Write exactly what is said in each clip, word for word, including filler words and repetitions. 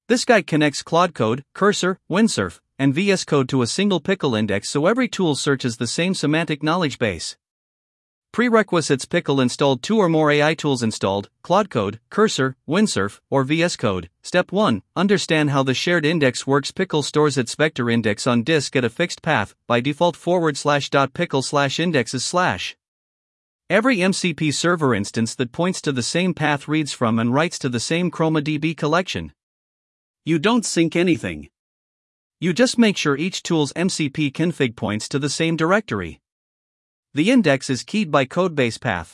This guide connects Claude Code, Cursor, Windsurf, and V S Code to a single Pickle index so every tool searches the same semantic knowledge base. Prerequisites: Pickle installed, two or more A I tools installed, Claude Code, Cursor, Windsurf, or V S Code. Step one. Understand how the shared index works. Pickle stores its vector index on disk at a fixed path, by default forward slash dot pickle slash indexes slash. Every M C P server instance that points to the same path reads from and writes to the same ChromaDB collection. You don't sync anything. You just make sure each tool's M C P config points to the same directory. The index is keyed by codebase path.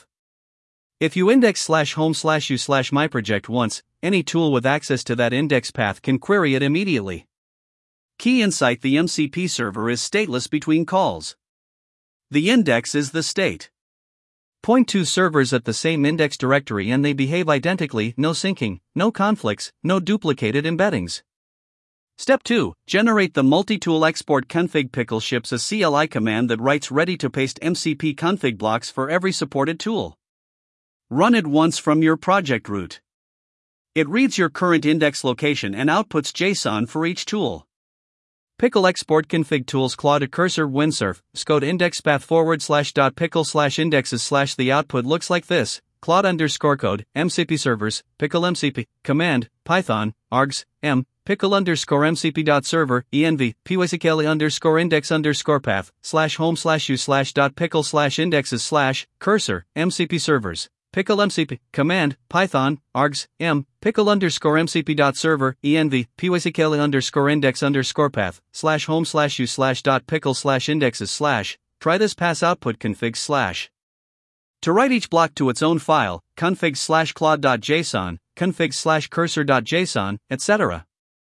If you index slash home slash u slash myproject once, any tool with access to that index path can query it immediately. Key insight: the M C P server is stateless between calls. The index is the state. Point two servers at the same index directory and they behave identically, no syncing, no conflicts, no duplicated embeddings. Step two. Generate the multi-tool export config. Pickle ships a C L I command that writes ready-to-paste M C P config blocks for every supported tool. Run it once from your project root. It reads your current index location and outputs JSON for each tool. Pickle export config tools: Claude, Cursor, Windsurf, Scode index path forward slash dot pickle slash indexes slash. The output looks like this: Claude underscore code, M C P servers, Pickle M C P, command, Python, args, m, Pickle underscore mcp dot server, env, pyckle underscore index underscore path, slash home slash u slash dot pickle slash indexes slash, Cursor, M C P servers, Pickle M C P, command, Python, args, m, Pickle underscore mcp dot server, env, pyckle underscore index underscore path, slash home slash u slash dot pickle slash indexes slash. Try this: pass output config slash. To write each block to its own file, config slash claude.json, config slash cursor.json, et cetera.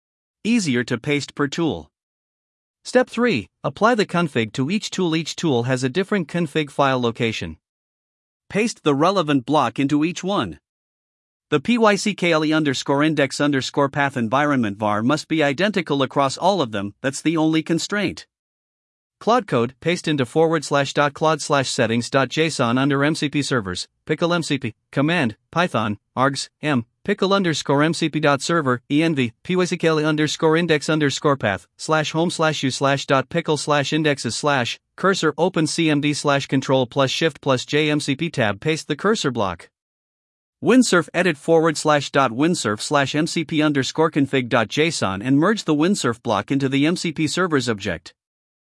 Easier to paste per tool. Step three. Apply the config to each tool. Each tool has a different config file location. Paste the relevant block into each one. The pyckle underscore index underscore path environment var must be identical across all of them. That's the only constraint. Claude Code, paste into forward slash dot claude slash settings dot json under M C P servers, Pickle M C P, command, Python, args, m, Pickle underscore mcp dot server, env, pyckle underscore index underscore path, slash home slash u slash dot pickle slash indexes slash, cursor open cmd slash control plus shift plus j mcp tab. Paste the cursor block. Windsurf edit forward slash dot windsurf slash mcp underscore config dot json and merge the Windsurf block into the M C P servers object.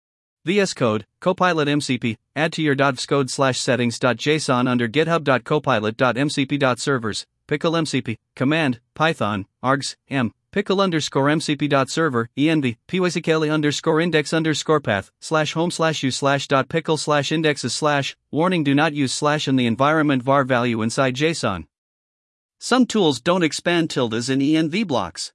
V S Code, Copilot M C P, add to your .vscode slash settings.json under github.copilot.mcp.servers, Pickle M C P, command, Python, args, m, Pickle underscore mcp.server, env, pyckle underscore index underscore path, slash home slash u slash dot pickle slash indexes slash. Warning: do not use slash in the environment var value inside JSON. Some tools don't expand tildes in env blocks.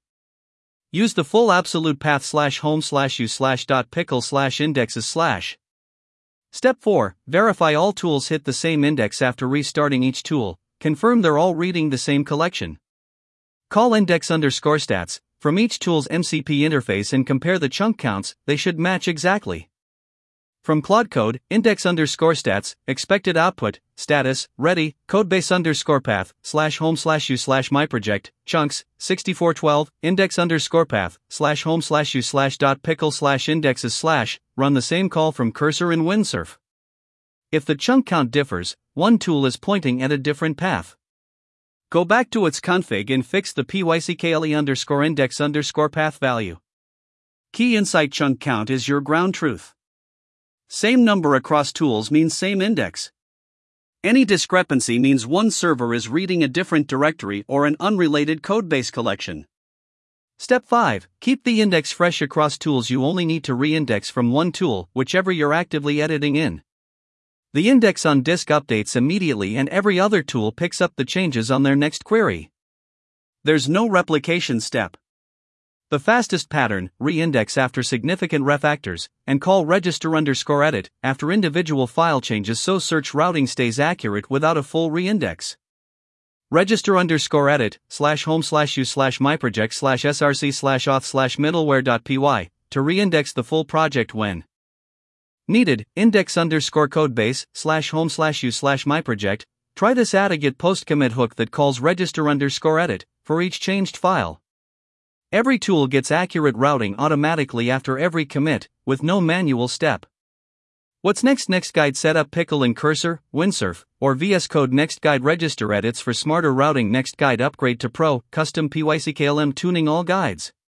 Use the full absolute path slash home slash u slash dot pickle slash indexes slash. Step four. Verify all tools hit the same index after restarting each tool. Confirm they're all reading the same collection. Call index underscore stats from each tool's M C P interface and compare the chunk counts. They should match exactly. From Claude Code, index underscore stats, expected output, status, ready, codebase underscore path, slash home slash u slash myproject, chunks, sixty-four twelve, index underscore path, slash home slash u slash dot pickle slash indexes slash. Run the same call from Cursor in Windsurf. If the chunk count differs, one tool is pointing at a different path. Go back to its config and fix the pyckle underscore index underscore path value. Key insight: chunk count is your ground truth. Same number across tools means same index. Any discrepancy means one server is reading a different directory or an unrelated codebase collection. Step five. Keep the index fresh across tools. You only need to re-index from one tool, whichever you're actively editing in. The index on disk updates immediately and every other tool picks up the changes on their next query. There's no replication step. The fastest pattern: re-index after significant refactors, and call register underscore edit after individual file changes so search routing stays accurate without a full re-index. Register underscore edit, slash home slash u slash myproject slash src slash auth slash middleware.py, to re-index the full project when needed. Index underscore codebase, slash home slash u slash myproject. Try this: add a git post commit hook that calls register underscore edit, for each changed file. Every tool gets accurate routing automatically after every commit, with no manual step. What's next? NextGuide Setup Pickle in Cursor, Windsurf, or V S Code. NextGuide Register Edits for smarter routing. NextGuide Upgrade to Pro, Custom PyCKLM Tuning. All guides.